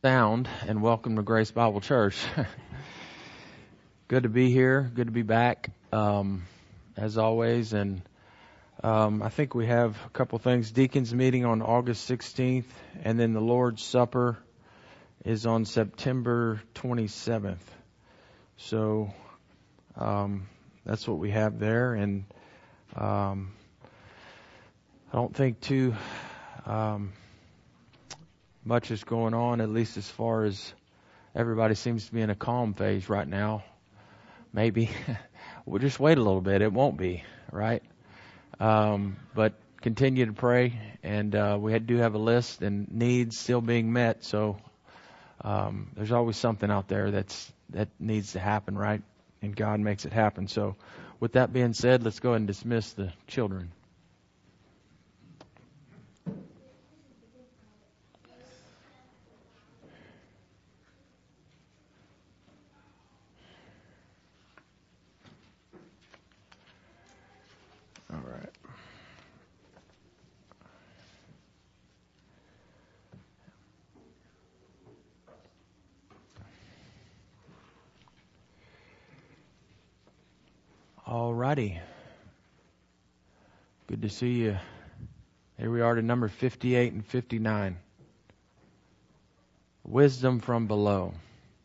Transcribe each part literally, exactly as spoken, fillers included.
Sound, and welcome to Grace Bible Church. Good to be here. Good to be back, um, as always. And um, I think we have a couple things. Deacons meeting on August sixteenth, and then the Lord's Supper is on September twenty-seventh. So um, that's what we have there. And um, I don't think too... Um, much is going on, at least as far as everybody seems to be in a calm phase right now. Maybe. We'll just wait a little bit. It won't be, right? Um, but continue to pray, and uh, we do have a list and needs still being met, so um, there's always something out there that's that needs to happen, right? And God makes it happen. So with that being said, let's go ahead and dismiss the children. All right. All righty. Good to see you. Here we are to number fifty-eight and fifty-nine. Wisdom from below.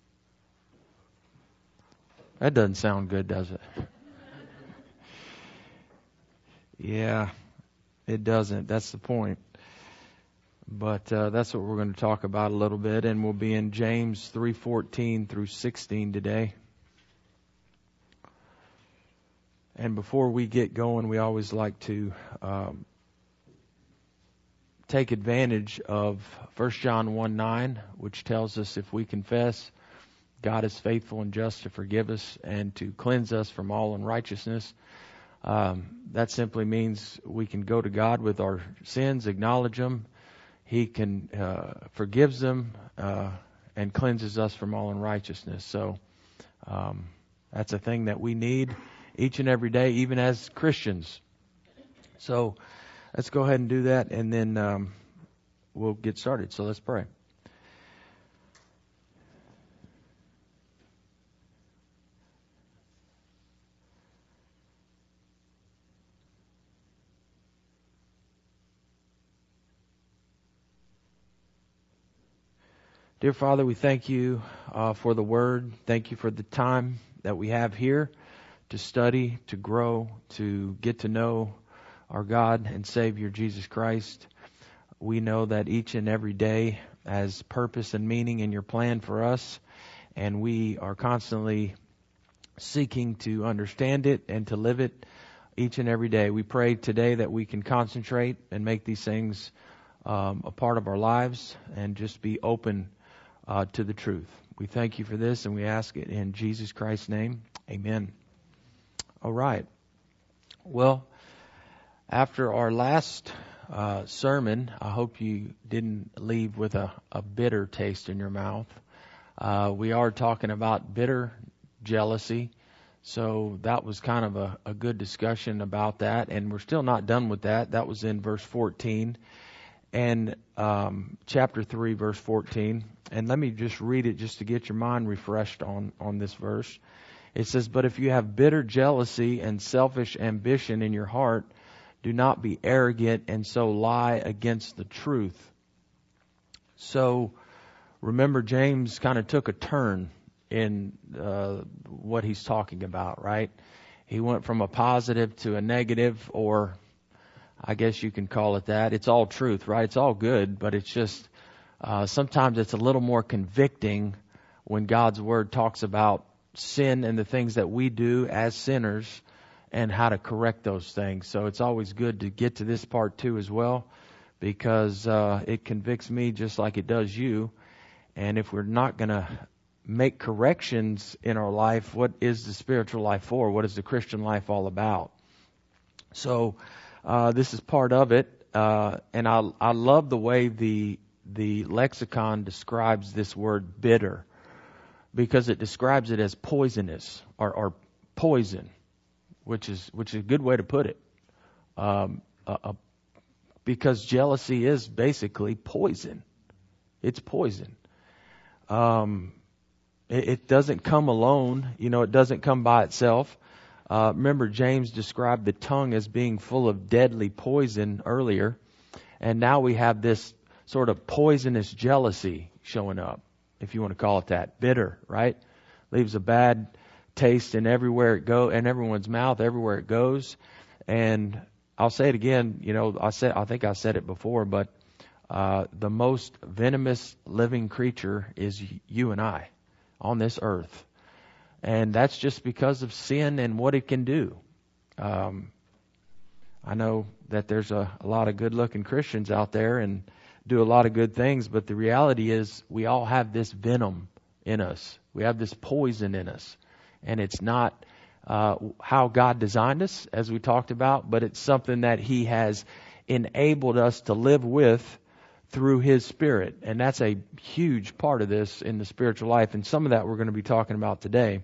That doesn't sound good, does it? Yeah, it doesn't. That's the point. But uh, that's what we're going to talk about a little bit, and we'll be in James three fourteen through sixteen today. And before we get going, we always like to um, take advantage of First John one nine, which tells us if we confess, God is faithful and just to forgive us and to cleanse us from all unrighteousness. Um, that simply means we can go to God with our sins, acknowledge them. He can uh, forgives them uh, and cleanses us from all unrighteousness. So um, that's a thing that we need each and every day, even as Christians. So let's go ahead and do that, and then um, we'll get started. So let's pray. Dear Father, we thank you uh, for the Word. Thank you for the time that we have here to study, to grow, to get to know our God and Savior, Jesus Christ. We know that each and every day has purpose and meaning in your plan for us, and we are constantly seeking to understand it and to live it each and every day. We pray today that we can concentrate and make these things um, a part of our lives and just be open Uh, to the truth. We thank you for this, and we ask it in Jesus Christ's name. Amen. All right. Well, after our last uh, sermon, I hope you didn't leave with a, a bitter taste in your mouth. Uh, we are talking about bitter jealousy. So that was kind of a, a good discussion about that, and we're still not done with that. That was in verse fourteen. And um, chapter three, verse fourteen. And let me just read it just to get your mind refreshed on, on this verse. It says, "But if you have bitter jealousy and selfish ambition in your heart, do not be arrogant and so lie against the truth." So remember, James kind of took a turn in uh, what he's talking about, right? He went from a positive to a negative, or I guess you can call it that. It's all truth, right? It's all good, but it's just uh, sometimes it's a little more convicting when God's Word talks about sin and the things that we do as sinners and how to correct those things. So it's always good to get to this part too as well, because uh, it convicts me just like it does you. And if we're not going to make corrections in our life, what is the spiritual life for? What is the Christian life all about? So Uh, this is part of it, uh, and I I love the way the the lexicon describes this word bitter, because it describes it as poisonous or, or poison, which is which is a good way to put it. Um, uh, uh, because jealousy is basically poison. It's poison. Um, it, it doesn't come alone. You know, it doesn't come by itself. Uh, remember, James described the tongue as being full of deadly poison earlier. And now we have this sort of poisonous jealousy showing up, if you want to call it that. Bitter, right? Leaves a bad taste in everywhere it go, in everyone's mouth, everywhere it goes. And I'll say it again, you know, I said, I think I said it before, but uh, the most venomous living creature is you and I on this earth. And that's just because of sin and what it can do. Um, I know that there's a, a lot of good-looking Christians out there and do a lot of good things, but the reality is we all have this venom in us. We have this poison in us. And it's not uh, how God designed us, as we talked about, but it's something that He has enabled us to live with through His Spirit. And that's a huge part of this in the spiritual life. And some of that we're going to be talking about today.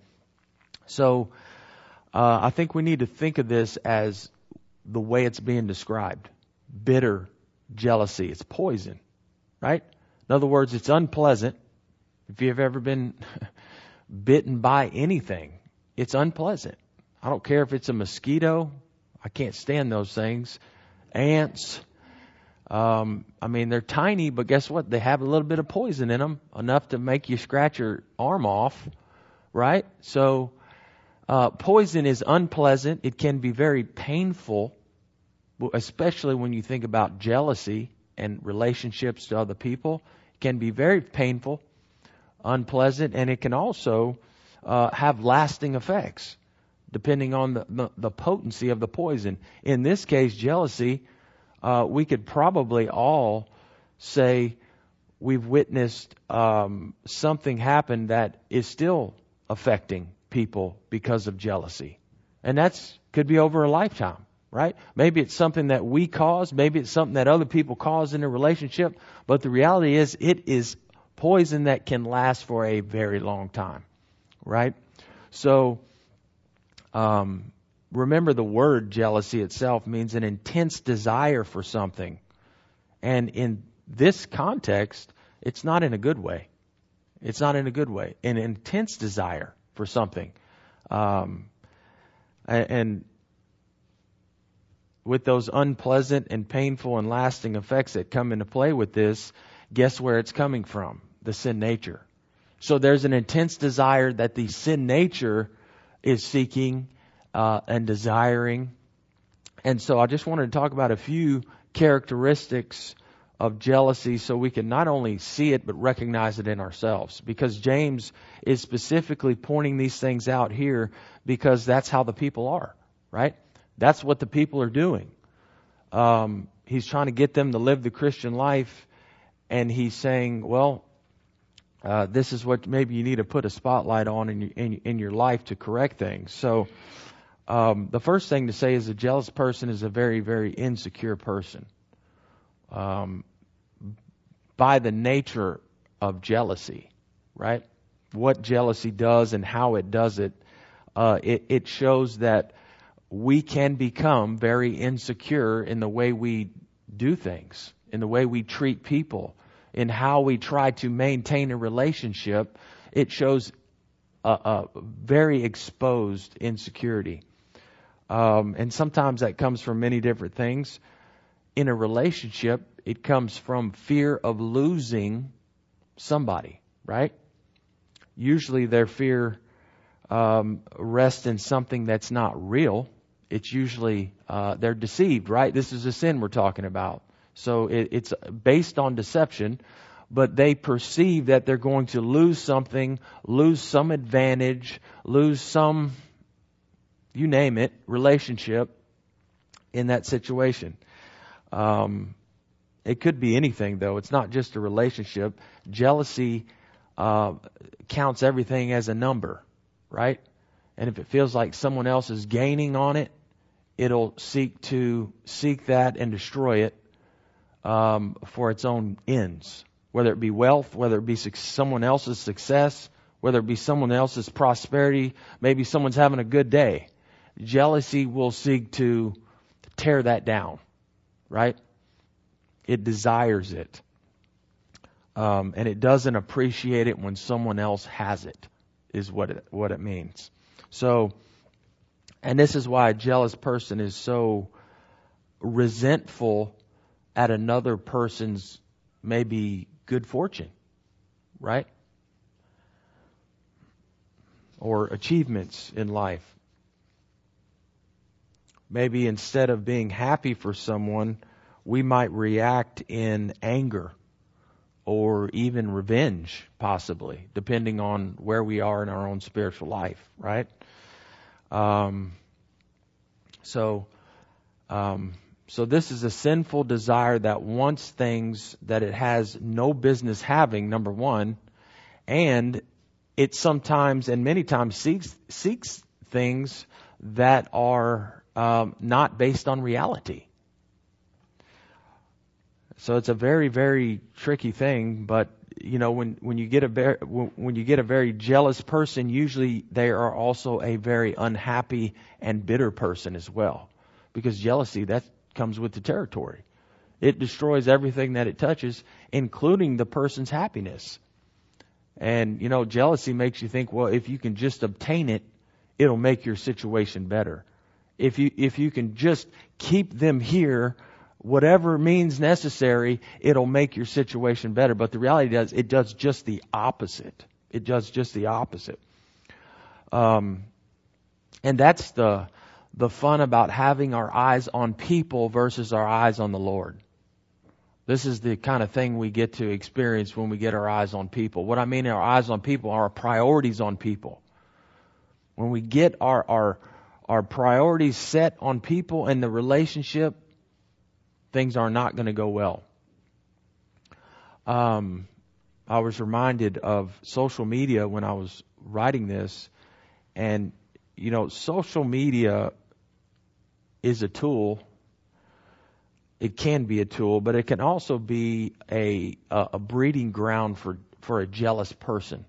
So uh, I think we need to think of this as the way it's being described. Bitter jealousy. It's poison, right? In other words, it's unpleasant. If you've ever been bitten by anything, it's unpleasant. I don't care if it's a mosquito. I can't stand those things. Ants. Um, I mean, they're tiny, but guess what? They have a little bit of poison in them, enough to make you scratch your arm off, right? So uh, poison is unpleasant. It can be very painful, especially when you think about jealousy and relationships to other people. It can be very painful, unpleasant, and it can also uh, have lasting effects depending on the, the, the potency of the poison. In this case, jealousy, uh, we could probably all say we've witnessed um, something happen that is still affecting people because of jealousy. And that's could be over a lifetime, right? Maybe it's something that we cause. Maybe it's something that other people cause in a relationship. But the reality is it is poison that can last for a very long time, right? So um, remember, the word jealousy itself means an intense desire for something. And in this context, it's not in a good way. It's not in a good way. An intense desire for something. Um, and with those unpleasant and painful and lasting effects that come into play with this, guess where it's coming from? The sin nature. So there's an intense desire that the sin nature is seeking uh, and desiring. And so I just wanted to talk about a few characteristics of jealousy so we can not only see it but recognize it in ourselves. Because James is specifically pointing these things out here because that's how the people are, right? That's what the people are doing. Um, he's trying to get them to live the Christian life, and he's saying, well, uh, this is what maybe you need to put a spotlight on in your, in, in your life to correct things. So um, the first thing to say is a jealous person is a very, very insecure person. Um, by the nature of jealousy, right? What jealousy does and how it does it, uh, it, it shows that we can become very insecure in the way we do things, in the way we treat people, in how we try to maintain a relationship. It shows a, a very exposed insecurity. Um, and sometimes that comes from many different things. In a relationship, it comes from fear of losing somebody, right? Usually their fear um, rests in something that's not real. It's usually, uh, they're deceived, right? This is a sin we're talking about. So it, it's based on deception, but they perceive that they're going to lose something, lose some advantage, lose some, you name it, relationship in that situation. Um, it could be anything, though. It's not just a relationship. Jealousy uh, counts everything as a number, right? And if it feels like someone else is gaining on it, it'll seek to seek that and destroy it um, for its own ends. Whether it be wealth, whether it be su- someone else's success, whether it be someone else's prosperity, maybe someone's having a good day. Jealousy will seek to tear that down, right? It desires it. Um, and it doesn't appreciate it when someone else has it, is what it, what it means. So, and this is why a jealous person is so resentful at another person's maybe good fortune, right? Or achievements in life. Maybe instead of being happy for someone, we might react in anger or even revenge, possibly, depending on where we are in our own spiritual life, right? Um, so, um, so this is a sinful desire that wants things that it has no business having, number one, and it sometimes and many times seeks seeks things that are um, not based on reality. So it's a very, very tricky thing. But you know, when when you get a very, when you get a very jealous person, usually they are also a very unhappy and bitter person as well, because jealousy, that comes with the territory. It destroys everything that it touches, including the person's happiness. And, you know, jealousy makes you think, well, if you can just obtain it, it'll make your situation better. If you, if you can just keep them here, whatever means necessary, it'll make your situation better. But the reality does, it does just the opposite. It does just the opposite. Um, and that's the, the fun about having our eyes on people versus our eyes on the Lord. This is the kind of thing we get to experience when we get our eyes on people. What I mean our eyes on people are our priorities on people. When we get our, our, our priorities set on people and the relationship, things are not going to go well. Um, I was reminded of social media when I was writing this. And, you know, social media is a tool. It can be a tool, but it can also be a a breeding ground for, for a jealous person.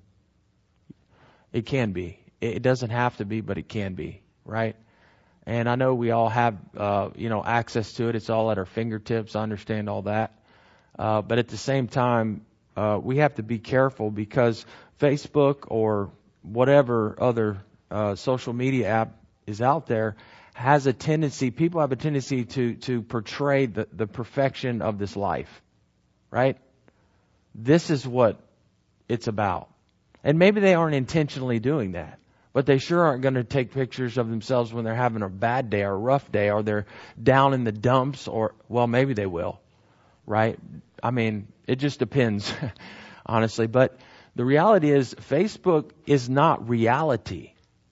It can be. It doesn't have to be, but it can be, right? And I know we all have, uh, you know, access to it. It's all at our fingertips. I understand all that. Uh, but at the same time, uh, we have to be careful, because Facebook or whatever other uh, social media app is out there has a tendency, people have a tendency to, to portray the, the perfection of this life, right? This is what it's about. And maybe they aren't intentionally doing that, but they sure aren't going to take pictures of themselves when they're having a bad day or a rough day, or they're down in the dumps, or, well, maybe they will, right? I mean, it just depends, honestly. But the reality is, Facebook is not reality.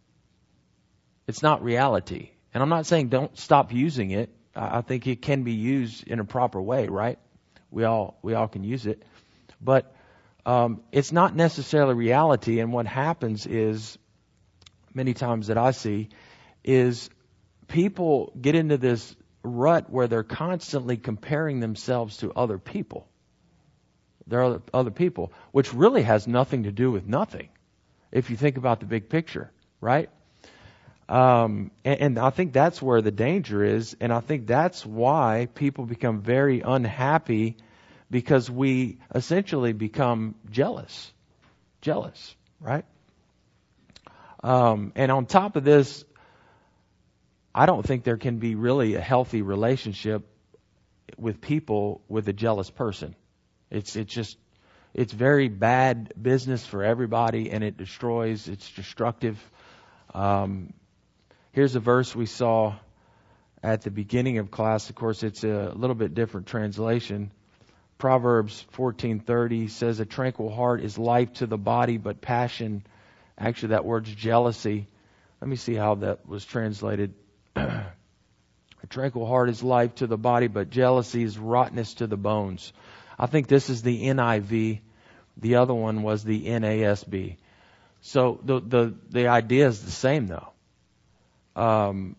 It's not reality. And I'm not saying don't stop using it. I think it can be used in a proper way, right? We all we all can use it. But um, it's not necessarily reality. And what happens is, many times that I see, is people get into this rut where they're constantly comparing themselves to other people. There are other people, which really has nothing to do with nothing, if you think about the big picture, right? Um, and, and I think that's where the danger is, and I think that's why people become very unhappy, because we essentially become jealous. Jealous, right? Um, and on top of this, I don't think there can be really a healthy relationship with people with a jealous person. It's it's just it's very bad business for everybody, and it destroys. It's destructive. Um, here's a verse we saw at the beginning of class. Of course, it's a little bit different translation. Proverbs fourteen thirty says, "A tranquil heart is life to the body, but passion," actually that word's jealousy. Let me see how that was translated. "A tranquil heart is life to the body, but jealousy is rottenness to the bones." I think this is the N I V. The other one was the N A S B. So the the, the idea is the same, though. Um,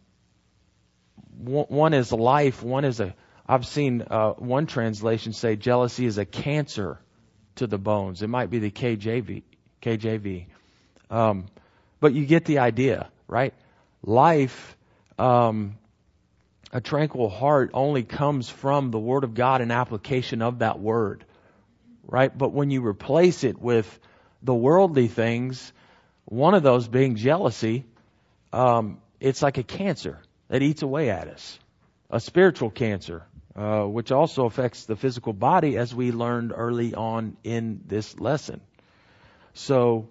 one is life. One is a. I've seen uh, one translation say jealousy is a cancer to the bones. It might be the K J V. K J V. Um, but you get the idea, right? Life. Um, A tranquil heart only comes from the Word of God and application of that Word. right? But when you replace it with the worldly things, one of those being jealousy, um, it's like a cancer that eats away at us, a spiritual cancer, uh, which also affects the physical body, as we learned early on in this lesson. So,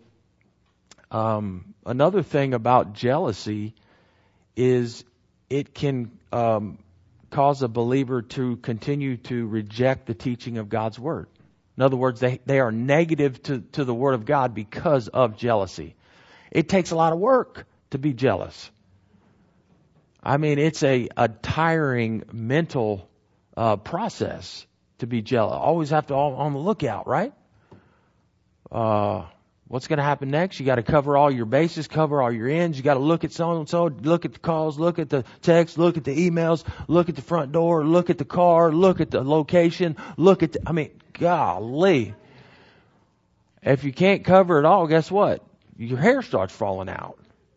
um, another thing about jealousy is it can um, cause a believer to continue to reject the teaching of God's Word. In other words, they, they are negative to, to the Word of God because of jealousy. It takes a lot of work to be jealous. I mean, it's a, a tiring mental uh, process to be jealous. Always have to all on the lookout, right? Uh, what's going to happen next? You got to cover all your bases, cover all your ends. You got to look at so and so, look at the calls, look at the text, look at the emails, look at the front door, look at the car, look at the location, look at the, I mean, golly. If you can't cover it all, guess what? Your hair starts falling out.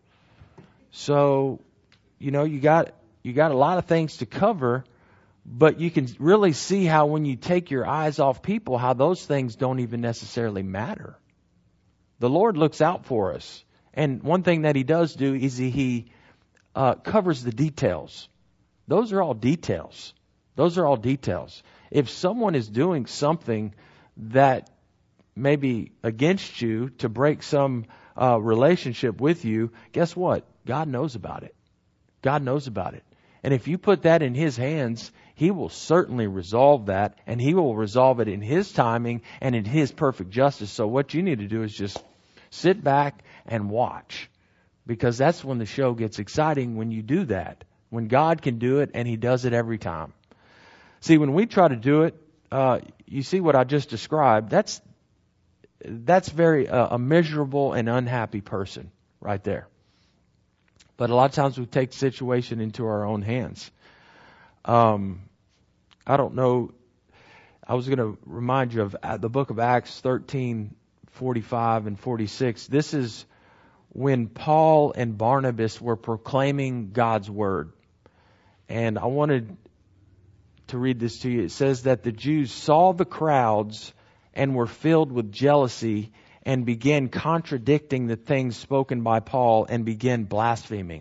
So, you know, you got you got a lot of things to cover, but you can really see how when you take your eyes off people, how those things don't even necessarily matter. The Lord looks out for us. And one thing that He does do is He, he uh, covers the details. Those are all details. Those are all details. If someone is doing something that may be against you to break some uh, relationship with you, guess what? God knows about it. God knows about it. And if you put that in His hands, He will certainly resolve that, and He will resolve it in His timing and in His perfect justice. So what you need to do is just sit back and watch, because that's when the show gets exciting, when you do that. When God can do it, and He does it every time. See, when we try to do it, uh, you see what I just described, that's that's very uh, a miserable and unhappy person right there. But a lot of times we take the situation into our own hands. Um, I don't know. I was going to remind you of the book of Acts thirteen, forty-five and forty-six. This is when Paul and Barnabas were proclaiming God's word. And I wanted to read this to you. It says that the Jews saw the crowds and were filled with jealousy and began contradicting the things spoken by Paul and began blaspheming.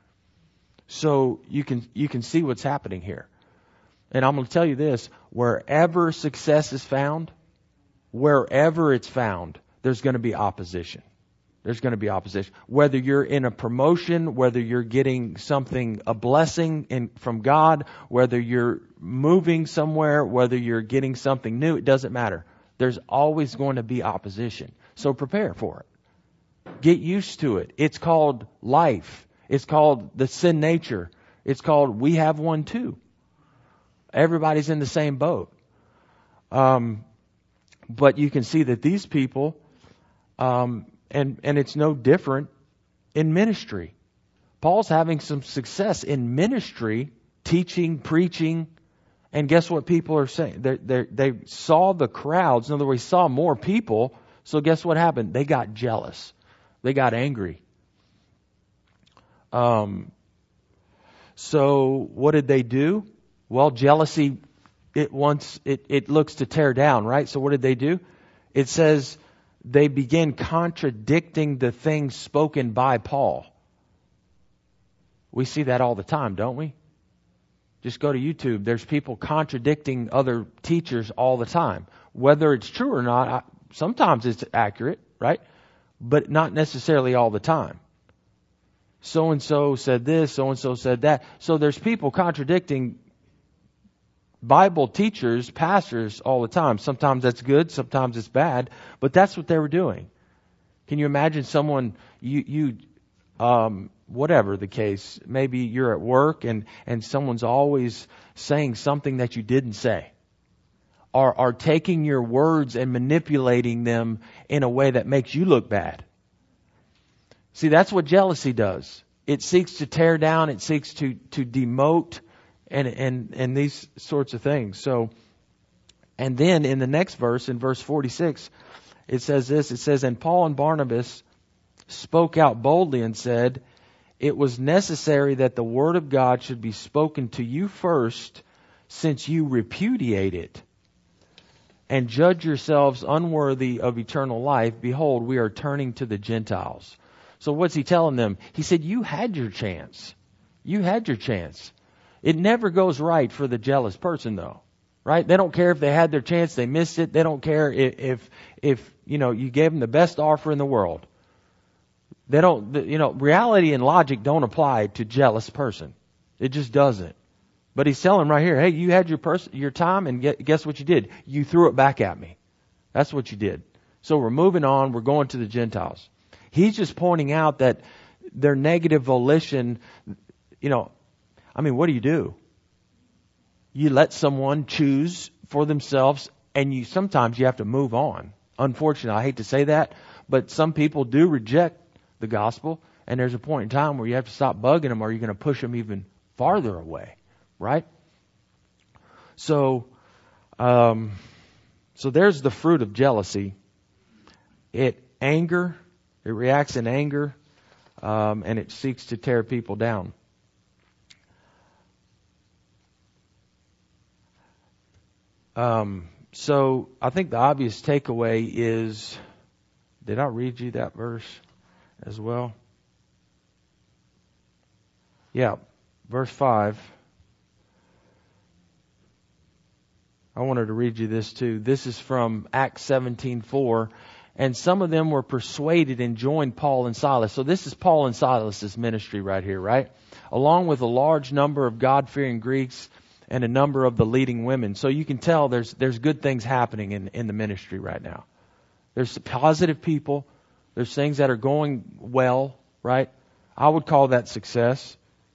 So you can you can see what's happening here. And I'm going to tell you this, wherever success is found, wherever it's found, there's going to be opposition. There's going to be opposition. Whether you're in a promotion, whether you're getting something, a blessing in, from God, whether you're moving somewhere, whether you're getting something new, it doesn't matter. There's always going to be opposition. So prepare for it. Get used to it. It's called life. It's called the sin nature. It's called we have one too. Everybody's in the same boat. Um, but you can see that these people, um, and, and it's no different in ministry. Paul's having some success in ministry, teaching, preaching, and guess what people are saying? They they they saw the crowds. In other words, saw more people. So guess what happened? They got jealous. They got angry. Um. So what did they do? Well, jealousy, it wants it it looks to tear down, right? So what did they do? It says they began contradicting the things spoken by Paul. We see that all the time, don't we? Just go to YouTube. There's people contradicting other teachers all the time. Whether it's true or not, I, sometimes it's accurate, right? But not necessarily all the time. So-and-so said this, so-and-so said that. So there's people contradicting Bible teachers, pastors all the time. Sometimes that's good, sometimes it's bad, but that's what they were doing. Can you imagine someone, you, you, um, whatever the case, maybe you're at work and, and someone's always saying something that you didn't say, or are taking your words and manipulating them in a way that makes you look bad. See, that's what jealousy does. It seeks to tear down, it seeks to, to demote, and, and, and these sorts of things. So, and then in the next verse, in verse forty-six, it says this, it says, and Paul and Barnabas spoke out boldly and said, it was necessary that the word of God should be spoken to you first, since you repudiate it. and judge yourselves unworthy of eternal life. Behold, we are turning to the Gentiles. So what's he telling them? He said, you had your chance. You had your chance. It never goes right for the jealous person, though. Right? They don't care if they had their chance, they missed it. They don't care if, if, if you know, you gave them the best offer in the world. They don't, you know, reality and logic don't apply to jealous person. It just doesn't. But he's telling them right here, hey, you had your pers- your time, and guess what you did? You threw it back at me. That's what you did. So we're moving on. We're going to the Gentiles. He's just pointing out that their negative volition, you know, I mean, what do you do? You let someone choose for themselves, and you sometimes you have to move on. Unfortunately, I hate to say that, but some people do reject the gospel, and there's a point in time where you have to stop bugging them, or you're going to push them even farther away, right? So, um, so there's the fruit of jealousy. It anger, it reacts in anger, um, and it seeks to tear people down. Um, so I think the obvious takeaway is, did I read you that verse as well? Yeah, verse five. I wanted to read you this too. This is from Acts seventeen four. And some of them were persuaded and joined Paul and Silas. So this is Paul and Silas' ministry right here, right? Along with a large number of God-fearing Greeks and a number of the leading women. So you can tell there's there's good things happening in, in the ministry right now. There's positive people. There's things that are going well, right? I would call that success.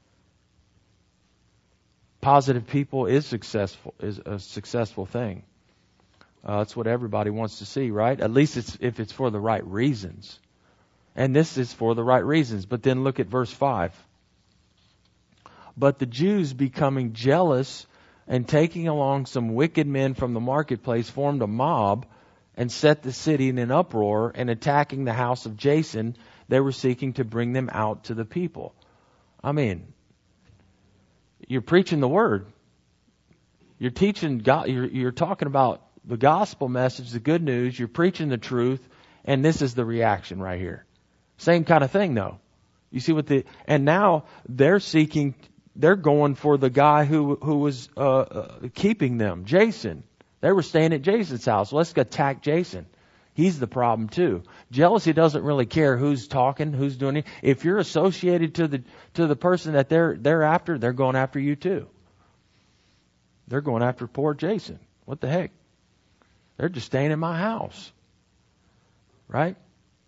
Positive people is successful, is a successful thing. Uh, that's what everybody wants to see, right? At least it's if it's for the right reasons. And this is for the right reasons. But then look at verse five. But the Jews, becoming jealous and taking along some wicked men from the marketplace, formed a mob and set the city in an uproar, and attacking the house of Jason, they were seeking to bring them out to the people. I mean, you're preaching the word. You're teaching God. You're, you're talking about the gospel message, the good news. You're preaching the truth, and this is the reaction right here. Same kind of thing, though. You see what the and now they're seeking. They're going for the guy who who was uh, uh, keeping them, Jason. They were staying at Jason's house. Let's attack Jason. He's the problem too. Jealousy doesn't really care who's talking, who's doing it. If you're associated to the to the person that they're they're after, they're going after you too. They're going after poor Jason. What the heck? They're just staying in my house, right?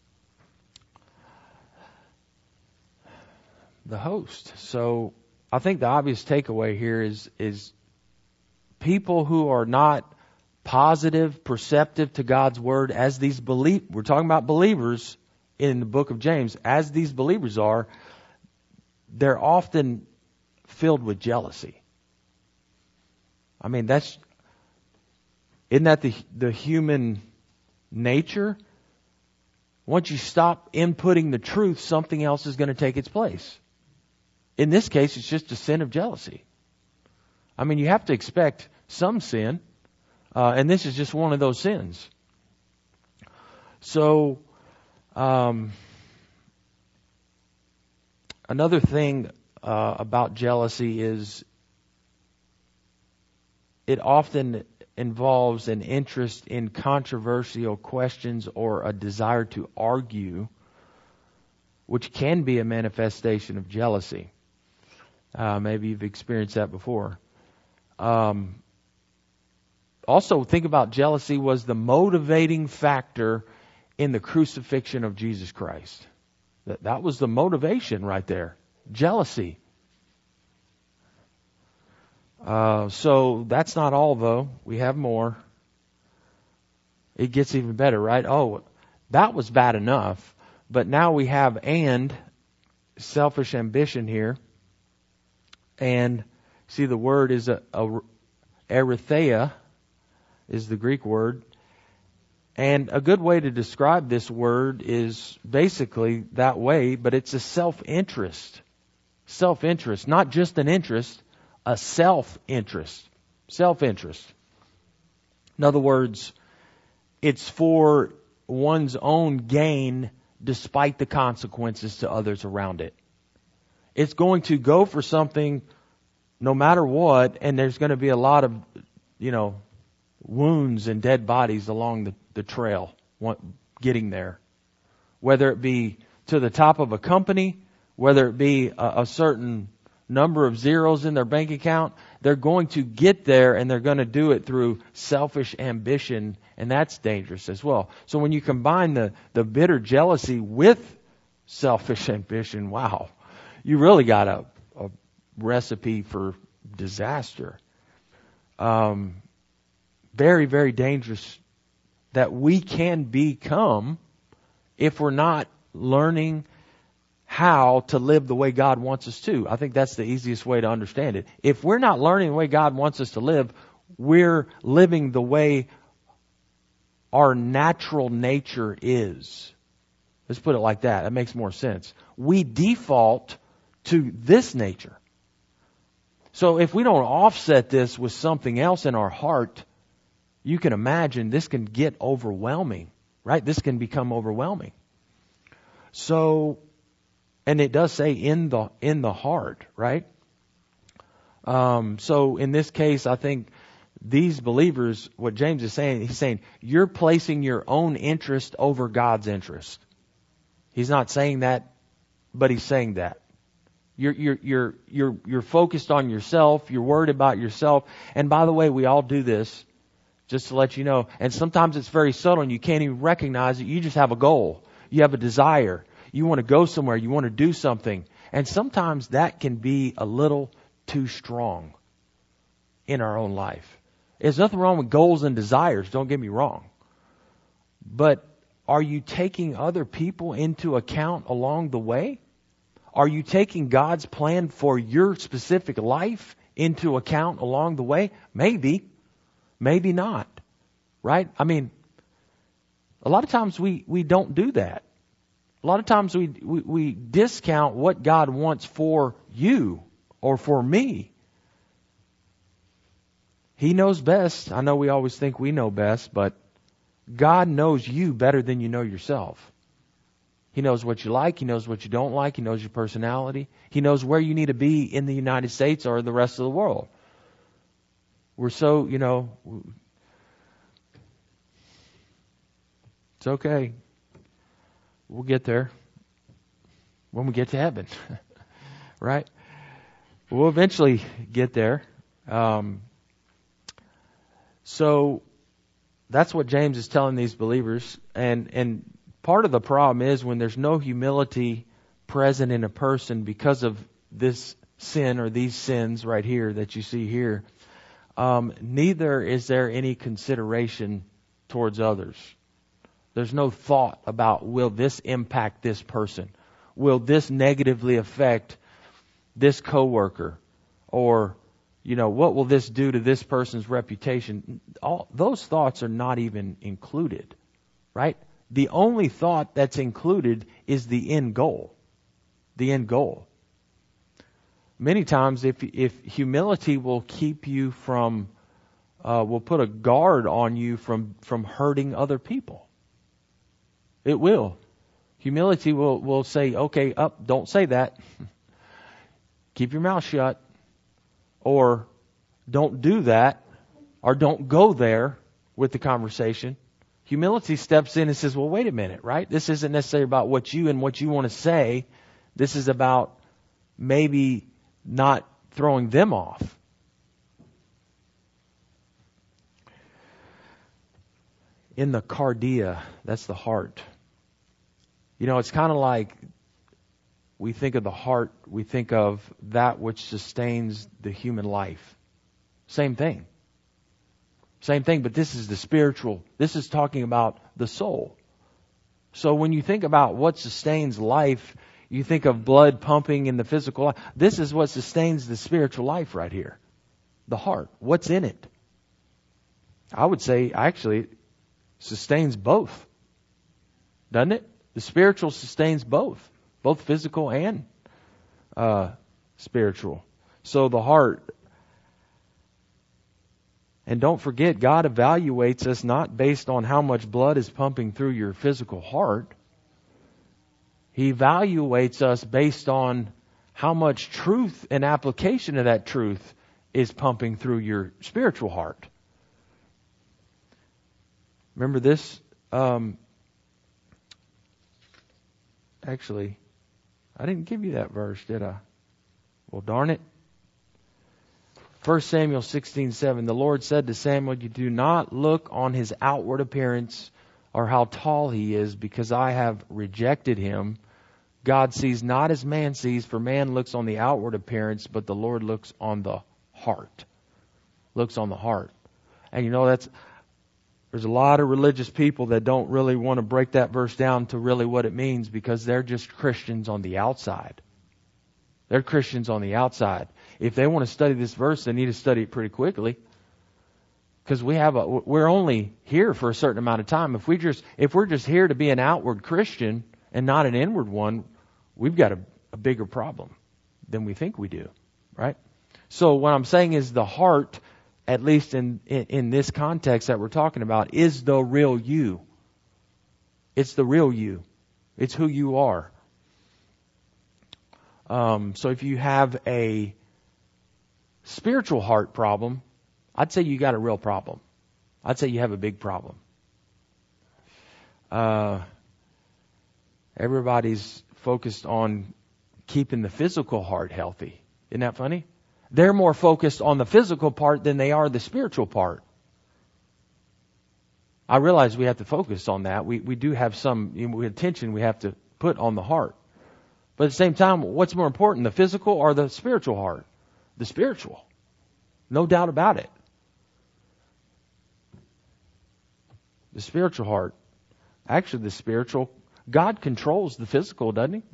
The host. So I think the obvious takeaway here is is people who are not positive, perceptive to God's word as these believe. We're talking about believers in the book of James. As these believers are, they're often filled with jealousy. I mean, that's isn't that the the human nature? Once you stop inputting the truth, something else is going to take its place. In this case, it's just a sin of jealousy. I mean, you have to expect some sin, uh, and this is just one of those sins. So, um, another thing uh, about jealousy is it often involves an interest in controversial questions or a desire to argue, which can be a manifestation of jealousy. Uh, maybe you've experienced that before. Um, also, think about jealousy was the motivating factor in the crucifixion of Jesus Christ. That, that was the motivation right there. Jealousy. Uh, so that's not all, though. We have more. It gets even better, right? Oh, that was bad enough. But now we have and selfish ambition here. And see, the word is a, a erytheia is the Greek word. And a good way to describe this word is basically that way, but it's a self-interest. Self-interest, not just an interest, a self-interest. Self-interest. In other words, it's for one's own gain despite the consequences to others around it. It's going to go for something no matter what, and there's going to be a lot of, you know, wounds and dead bodies along the, the trail getting there. Whether it be to the top of a company, whether it be a, a certain number of zeros in their bank account, they're going to get there, and they're going to do it through selfish ambition, and that's dangerous as well. So when you combine the, the bitter jealousy with selfish ambition, wow, you really got a, a recipe for disaster. Um, very, very dangerous that we can become if we're not learning how to live the way God wants us to. I think that's the easiest way to understand it. If we're not learning the way God wants us to live, we're living the way our natural nature is. Let's put it like that. That makes more sense. We default to this nature. So if we don't offset this with something else in our heart, you can imagine this can get overwhelming, right? This can become overwhelming. So, and it does say in the in the heart, right? Um, so in this case, I think these believers, what James is saying, he's saying you're placing your own interest over God's interest. He's not saying that, but he's saying that. You're you're you're you're you're focused on yourself. You're worried about yourself. And by the way, we all do this. Just to let you know. And sometimes it's very subtle and you can't even recognize it. You just have a goal. You have a desire. You want to go somewhere. You want to do something. And sometimes that can be a little too strong in our own life. There's nothing wrong with goals and desires. Don't get me wrong. But are you taking other people into account along the way? Are you taking God's plan for your specific life into account along the way? Maybe. Maybe not, right? I mean, a lot of times we, we don't do that. A lot of times we, we, we discount what God wants for you or for me. He knows best. I know we always think we know best, but God knows you better than you know yourself. He knows what you like. He knows what you don't like. He knows your personality. He knows where you need to be in the United States or the rest of the world. We're so, you know, it's okay. We'll get there when we get to heaven, right? We'll eventually get there. Um, so that's what James is telling these believers. And, and part of the problem is when there's no humility present in a person because of this sin or these sins right here that you see here, Um, neither is there any consideration towards others. There's no thought about, will this impact this person? Will this negatively affect this coworker? Or, you know, what will this do to this person's reputation? All those thoughts are not even included, right? The only thought that's included is the end goal. The end goal. Many times, if if humility will keep you from, uh, will put a guard on you from, from hurting other people. It will. Humility will, will say, okay, up, don't say that. Keep your mouth shut. Or don't do that. Or don't go there with the conversation. Humility steps in and says, well, wait a minute, right? This isn't necessarily about what you and what you want to say. This is about maybe not throwing them off. In the cardia, that's the heart. You know, it's kind of like we think of the heart, we think of that which sustains the human life. Same thing. Same thing, but this is the spiritual. This is talking about the soul. So when you think about what sustains life, you think of blood pumping in the physical life. This is what sustains the spiritual life right here. The heart. What's in it? I would say actually it sustains both. Doesn't it? The spiritual sustains both. Both physical and uh, spiritual. So the heart. And don't forget, God evaluates us not based on how much blood is pumping through your physical heart. He evaluates us based on how much truth and application of that truth is pumping through your spiritual heart. Remember this? Um, actually, I didn't give you that verse, did I? Well, darn it. First Samuel sixteen seven. The Lord said to Samuel, you do not look on his outward appearance or how tall he is, because I have rejected him. God sees not as man sees, for man looks on the outward appearance, but the Lord looks on the heart. Looks on the heart. And you know, that's, there's a lot of religious people that don't really want to break that verse down to really what it means, because they're just Christians on the outside. They're Christians on the outside. If they want to study this verse, they need to study it pretty quickly. Because we have a, we're only here for a certain amount of time. If we just, if we're just here to be an outward Christian and not an inward one, we've got a, a bigger problem than we think we do, right? So what I'm saying is the heart, at least in, in, in this context that we're talking about, is the real you. It's the real you. It's who you are. Um, so if you have a spiritual heart problem, I'd say you got a real problem. I'd say you have a big problem. Uh, everybody's focused on keeping the physical heart healthy. Isn't that funny? They're more focused on the physical part than they are the spiritual part. I realize we have to focus on that. We we do have some you know, attention we have to put on the heart. But at the same time, what's more important, the physical or the spiritual heart? The spiritual. No doubt about it. The spiritual heart. Actually, the spiritual, God controls the physical, doesn't He?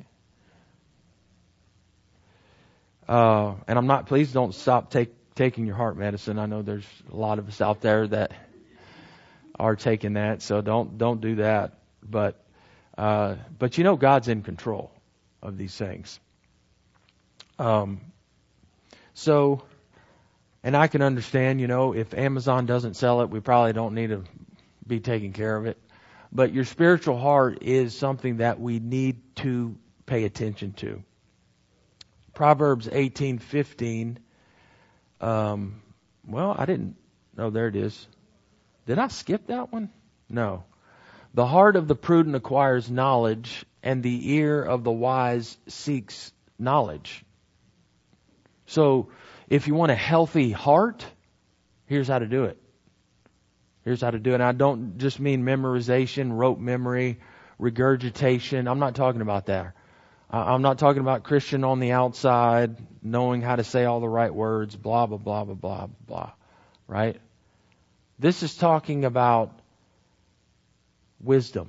Uh, and I'm not, please don't stop take, taking your heart medicine. I know there's a lot of us out there that are taking that, so don't don't do that. But uh, but you know, God's in control of these things. Um. So, and I can understand, you know, if Amazon doesn't sell it, we probably don't need to be taking care of it. But your spiritual heart is something that we need to pay attention to. Proverbs eighteen fifteen. Um, well, I didn't. Oh, there it is. Did I skip that one? No. The heart of the prudent acquires knowledge, and the ear of the wise seeks knowledge. So, if you want a healthy heart, here's how to do it. Here's how to do it. And I don't just mean memorization, rote memory, regurgitation. I'm not talking about that. I'm not talking about Christian on the outside, knowing how to say all the right words, blah, blah, blah, blah, blah, blah. Right? This is talking about wisdom.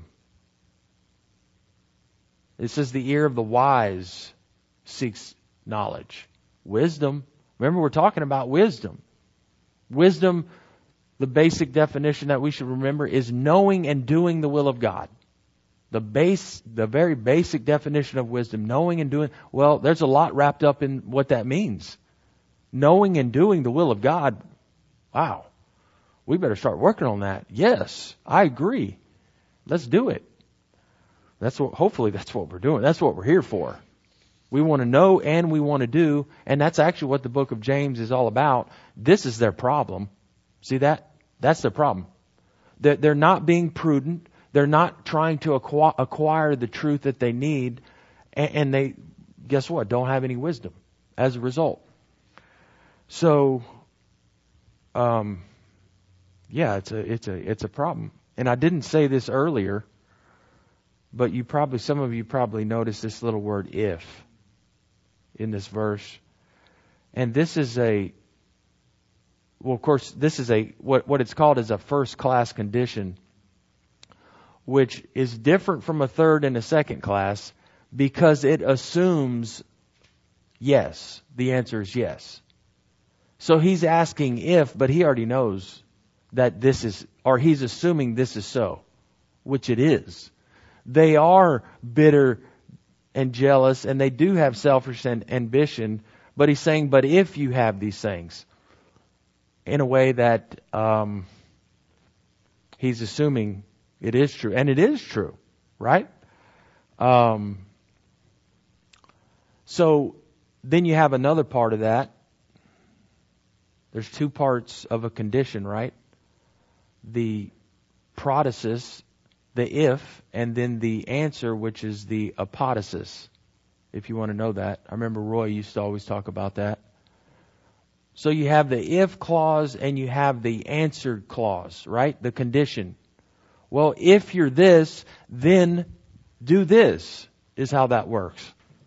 It says the ear of the wise seeks knowledge. Wisdom. Remember, we're talking about wisdom. Wisdom, the basic definition that we should remember, is knowing and doing the will of God. The base, the very basic definition of wisdom, knowing and doing. Well, there's a lot wrapped up in what that means. Knowing and doing the will of God. Wow. We better start working on that. Yes, I agree. Let's do it. That's what, hopefully that's what we're doing. That's what we're here for. We want to know and we want to do, and that's actually what the book of James is all about. This is their problem. See that? That's their problem. They're, they're not being prudent. They're not trying to acquire, acquire the truth that they need, and, and they, guess what? Don't have any wisdom as a result. So, um, yeah, it's a it's a it's a problem. And I didn't say this earlier, but you probably some of you probably noticed this little word "if" in this verse, and this is a well, of course, this is a what what it's called is a first class condition, which is different from a third and a second class because it assumes yes. The answer is yes. So he's asking if, but he already knows that this is, or he's assuming this is so, which it is. They are bitter and jealous, and they do have selfish and ambition, but he's saying, but if you have these things, in a way that um, he's assuming it is true. And it is true, right? Um, so then you have another part of that. There's two parts of a condition, right? The protasis, the if, and then the answer, which is the apodosis, if you want to know that. I remember Roy used to always talk about that. So you have the if clause and you have the answered clause, right? The condition. Well, if you're this, then do this, is how that works.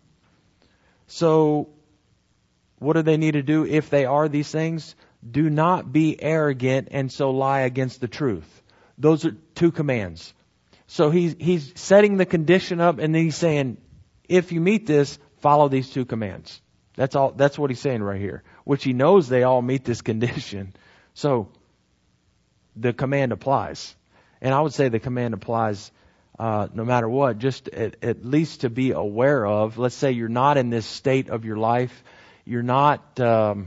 So what do they need to do if they are these things? Do not be arrogant and so lie against the truth. Those are two commands. So he's, he's setting the condition up, and then he's saying, if you meet this, follow these two commands. That's all, that's what he's saying right here. Which he knows they all meet this condition. So the command applies. And I would say the command applies uh, no matter what, just at, at least to be aware of. Let's say you're not in this state of your life. You're not, um,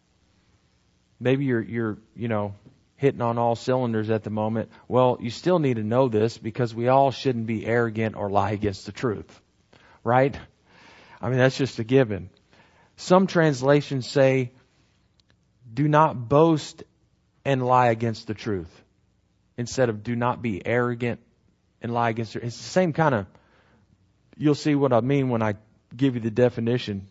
maybe you're, you're, you know, hitting on all cylinders at the moment. Well, you still need to know this, because we all shouldn't be arrogant or lie against the truth. Right? I mean, that's just a given. Some translations say, do not boast and lie against the truth, instead of do not be arrogant and lie against it. It's the same kind of, you'll see what I mean when I give you the definition.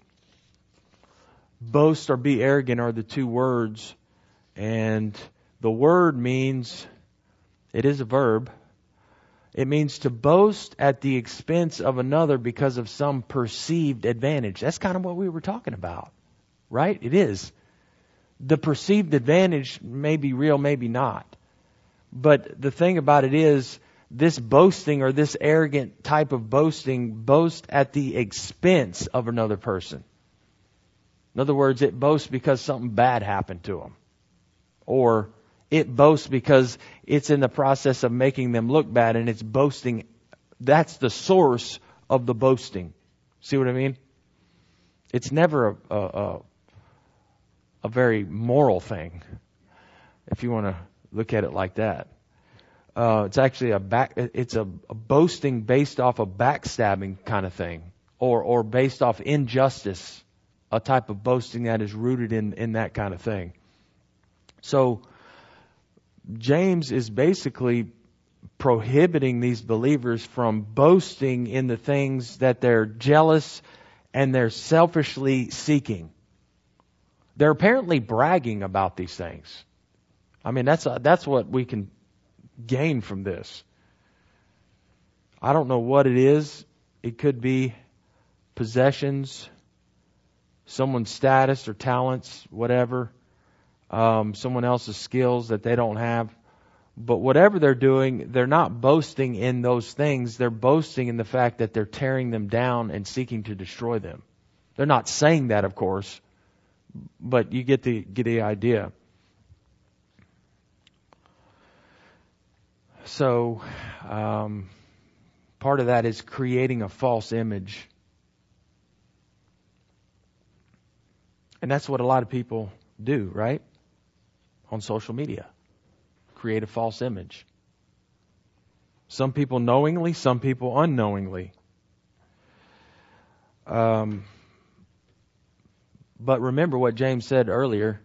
Boast or be arrogant are the two words, and the word means, it is a verb. It means to boast at the expense of another because of some perceived advantage. That's kind of what we were talking about, right? It is. The perceived advantage may be real, maybe not. But the thing about it is, this boasting, or this arrogant type of boasting, boasts at the expense of another person. In other words, it boasts because something bad happened to them. Or it boasts because it's in the process of making them look bad, and it's boasting. That's the source of the boasting. See what I mean? It's never a, a, a, a very moral thing, if you want to look at it like that. Uh, it's actually a back. It's a, a boasting based off of backstabbing kind of thing, or or based off injustice. A type of boasting that is rooted in in that kind of thing. So James is basically prohibiting these believers from boasting in the things that they're jealous and they're selfishly seeking. They're apparently bragging about these things. I mean, that's that's what we can gain from this. I don't know what it is. It could be possessions, someone's status or talents, whatever. Um, someone else's skills that they don't have. But whatever they're doing, they're not boasting in those things. They're boasting in the fact that they're tearing them down and seeking to destroy them. They're not saying that, of course, but you get the get the idea. So, um, part of that is creating a false image. And that's what a lot of people do, right? On social media. Create a false image. Some people knowingly, some people unknowingly. Um, but remember what James said earlier.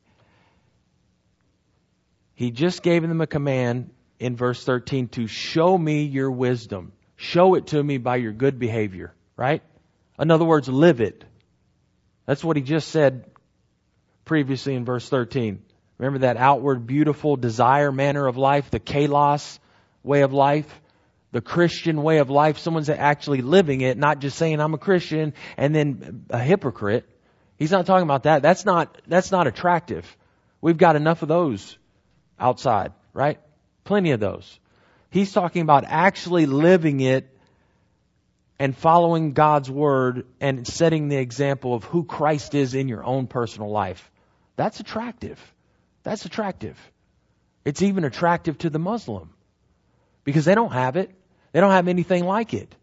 He just gave them a command in verse thirteen to show me your wisdom. Show it to me by your good behavior, right? In other words, live it. That's what he just said previously in verse thirteen. Remember that outward, beautiful, desire manner of life, the kalos way of life, the Christian way of life. Someone's actually living it, not just saying I'm a Christian and then a hypocrite. He's not talking about that. That's not, that's not attractive. We've got enough of those outside, right? Plenty of those. He's talking about actually living it and following God's word and setting the example of who Christ is in your own personal life. That's attractive. That's attractive. It's even attractive to the Muslim because they don't have it. They don't have anything like it.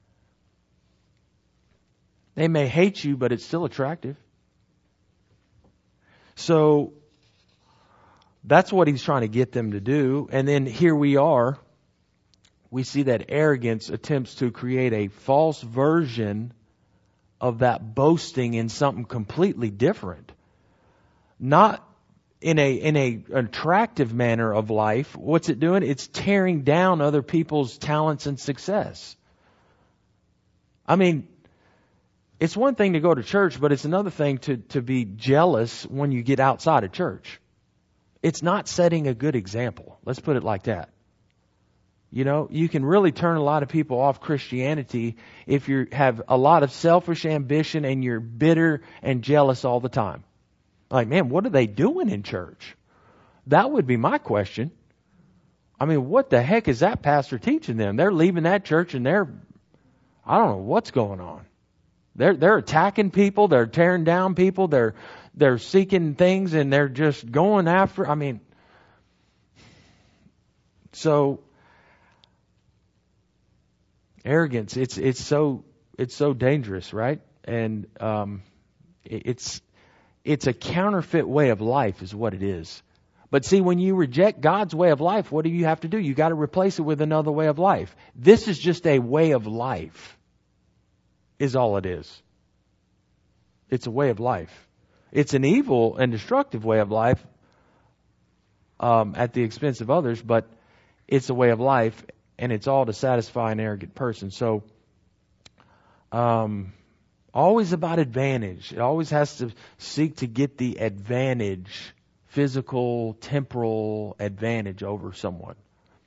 They may hate you, but it's still attractive. So That's what he's trying to get them to do. And then here we are. We see that arrogance attempts to create a false version of that boasting in something completely different. Not in a in a attractive manner of life. What's it doing? It's tearing down other people's talents and success. I mean, it's one thing to go to church, but it's another thing to, to be jealous when you get outside of church. It's not setting a good example. Let's put it like that. You know, you can really turn a lot of people off Christianity if you have a lot of selfish ambition and you're bitter and jealous all the time. Like, man, what are they doing in church? That would be my question. I mean, what the heck is that pastor teaching them? They're leaving that church and they're, I don't know what's going on. They're they're attacking people, they're tearing down people, they're they're seeking things and they're just going after. I mean, so arrogance, it's it's so it's so dangerous, right? And um, it's it's a counterfeit way of life, is what it is. But see, when you reject God's way of life, what do you have to do? You got to replace it with another way of life. This is just a way of life, is all it is. It's a way of life. It's an evil and destructive way of life um, at the expense of others, but it's a way of life, and it's all to satisfy an arrogant person. So, um, always about advantage. It always has to seek to get the advantage, physical, temporal advantage over someone.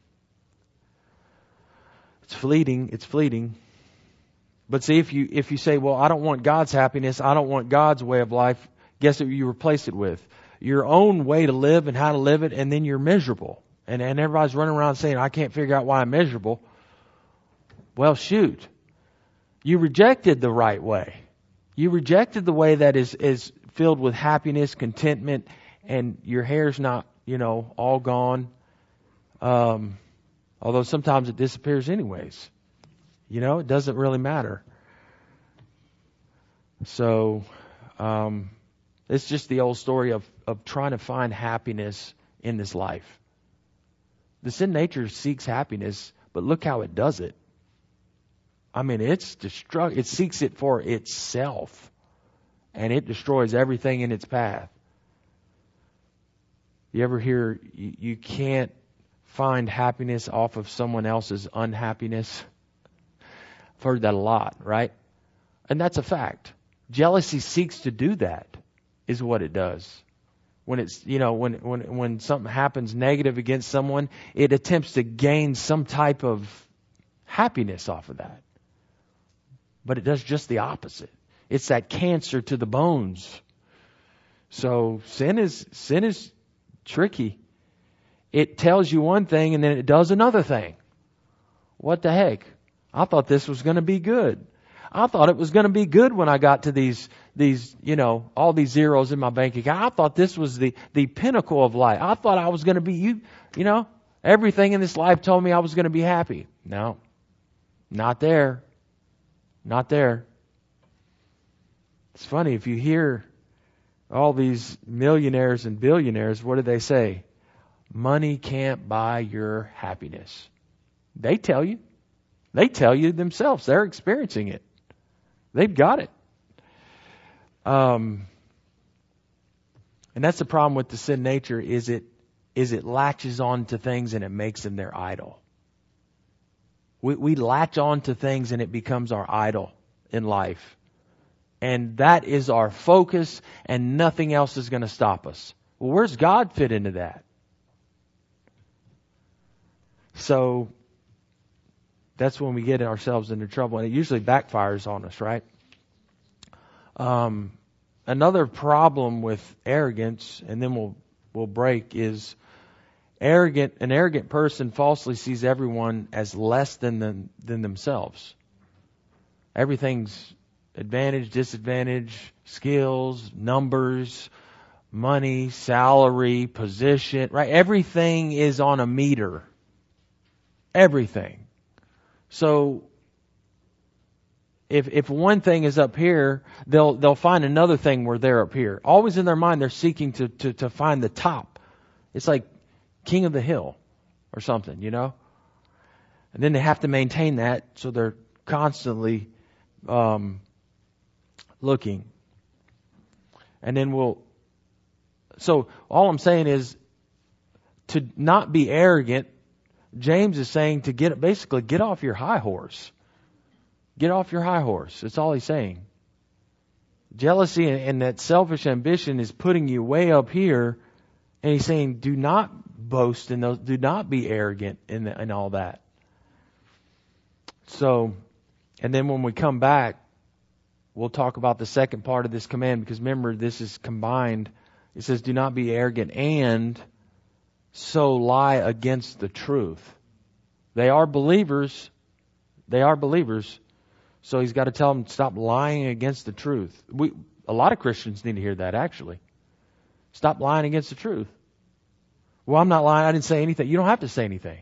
It's fleeting. It's fleeting. But see, if you if you say, well, I don't want God's happiness, I don't want God's way of life, guess what you replace it with? Your own way to live and how to live it, and then you're miserable. And, and everybody's running around saying, I can't figure out why I'm miserable. Well, shoot. You rejected the right way. You rejected the way that is, is filled with happiness, contentment, and your hair's not, you know, all gone. Um, although sometimes it disappears anyways. You know, it doesn't really matter. So, um, it's just the old story of, of trying to find happiness in this life. The sin nature seeks happiness, but look how it does it. I mean, it's destruct. It seeks it for itself, and it destroys everything in its path. You ever hear you, you can't find happiness off of someone else's unhappiness? I've heard that a lot, right? And that's a fact. Jealousy seeks to do that, is what it does. When it's, you know, when, when, when something happens negative against someone, it attempts to gain some type of happiness off of that. But it does just the opposite. It's that cancer to the bones. So sin is, sin is tricky. It tells you one thing and then it does another thing. What the heck? I thought this was going to be good. I thought it was going to be good when I got to these, these, you know, all these zeros in my bank account. I thought this was the, the pinnacle of life. I thought I was going to be, you, you know, everything in this life told me I was going to be happy. No, not there. Not there. It's funny, if you hear all these millionaires and billionaires, what do they say? Money can't buy your happiness. They tell you. They tell you themselves. They're experiencing it. They've got it. Um, and that's the problem with the sin nature, is it is it latches on to things and it makes them their idol. We, we latch on to things and it becomes our idol in life. And that is our focus, and nothing else is going to stop us. Well, where's God fit into that? So that's when we get ourselves into trouble, and it usually backfires on us, right? Um, another problem with arrogance, and then we'll we'll break, is arrogant. An arrogant person falsely sees everyone as less than them, than themselves. Everything's advantage, disadvantage, skills, numbers, money, salary, position, right? Everything is on a meter. Everything. So if if one thing is up here, they'll they'll find another thing where they're up here. Always in their mind, they're seeking to to, to find the top. It's like king of the hill or something, you know? And then they have to maintain that, so they're constantly um, looking. And then we'll... So all I'm saying is to not be arrogant. James is saying to get basically get off your high horse. Get off your high horse. That's all he's saying. Jealousy and, and that selfish ambition is putting you way up here. And he's saying, do not boast in those. Do not be arrogant in, the, in all that. So, and then when we come back, we'll talk about the second part of this command, because remember, this is combined. It says, do not be arrogant and so lie against the truth. They are believers. They are believers. So he's got to tell them, stop lying against the truth. We, a lot of Christians need to hear that, actually. Stop lying against the truth. Well, I'm not lying. I didn't say anything. You don't have to say anything.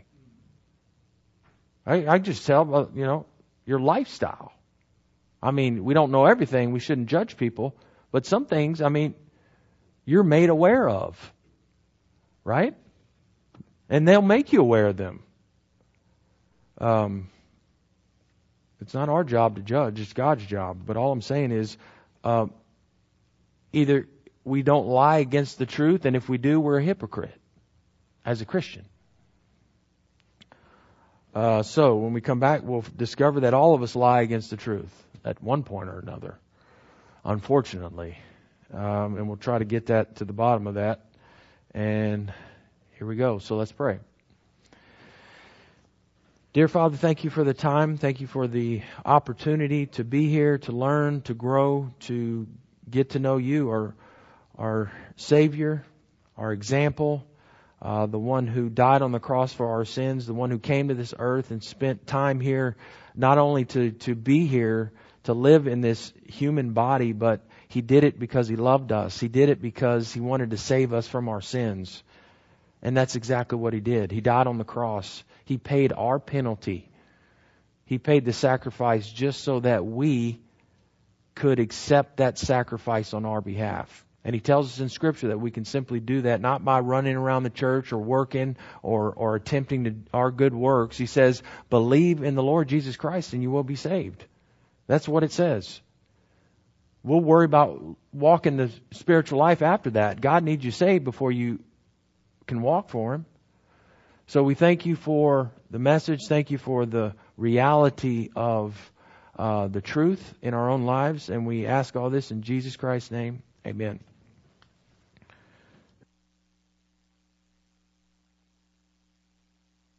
I, I just tell, you know, your lifestyle. I mean, we don't know everything. We shouldn't judge people. But some things, I mean, you're made aware of. Right? And they'll make you aware of them. Um, it's not our job to judge. It's God's job. But all I'm saying is, uh, either we don't lie against the truth, and if we do, we're a hypocrite as a Christian. Uh, so when we come back, we'll discover that all of us lie against the truth at one point or another, unfortunately. Um, and we'll try to get that to the bottom of that. And here we go. So let's pray. Dear Father, thank you for the time. Thank you for the opportunity to be here, to learn, to grow, to get to know you, our, our Savior, our example, uh, the one who died on the cross for our sins, the one who came to this earth and spent time here, not only to, to be here, to live in this human body, but He did it because He loved us. He did it because He wanted to save us from our sins. And that's exactly what He did. He died on the cross. He paid our penalty. He paid the sacrifice just so that we could accept that sacrifice on our behalf. And He tells us in Scripture that we can simply do that not by running around the church or working or, or attempting to, our good works. He says, believe in the Lord Jesus Christ and you will be saved. That's what it says. We'll worry about walking the spiritual life after that. God needs you saved before you can walk for Him. So we thank you for the message. Thank you for the reality of uh, the truth in our own lives. And we ask all this in Jesus Christ's name. Amen.